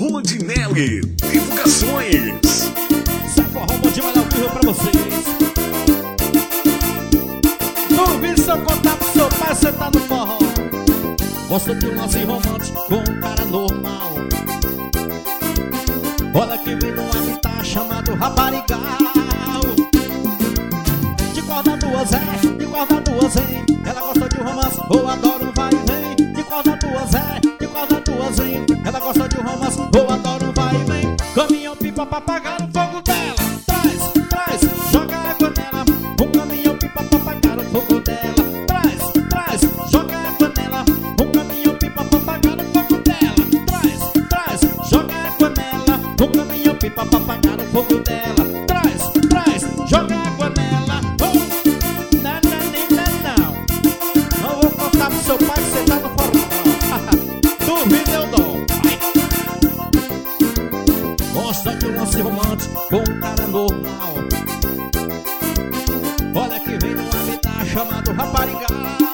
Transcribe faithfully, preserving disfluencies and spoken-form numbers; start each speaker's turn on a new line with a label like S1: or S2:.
S1: Rondinelli Divulgações.
S2: Sai forró, Rondinelli ao vivo pra vocês. Duvido se eu contar pro seu pai, você tá no forró. Gosto de um lance romântico com um cara normal. Olha que vem num habitat chamado Raparigal. De corda duas é, de corda duas vem. Ela gosta de um romance, ou adora um vai e vem. De corda duas é, de corda duas vem. Ela gosta de um romance, ou adora um vai e vem. Caminhão pipa pra apagar o fogo dela. Traz, traz, joga água nela. Um caminhão pipa pra apagar o fogo dela. Traz, traz, joga água nela. Um caminhão pipa pra apagar o fogo dela. Traz, traz, joga água nela. Um caminhão pipa pra apagar o fogo dela. Traz, traz, joga água nela. Oh, não, não, não, não. Não vou contar pro seu pai que você tá no forró. Duvido eu dou. Gosta de um lance romântico com um cara normal. Olha que vem num habitat chamado Raparigal.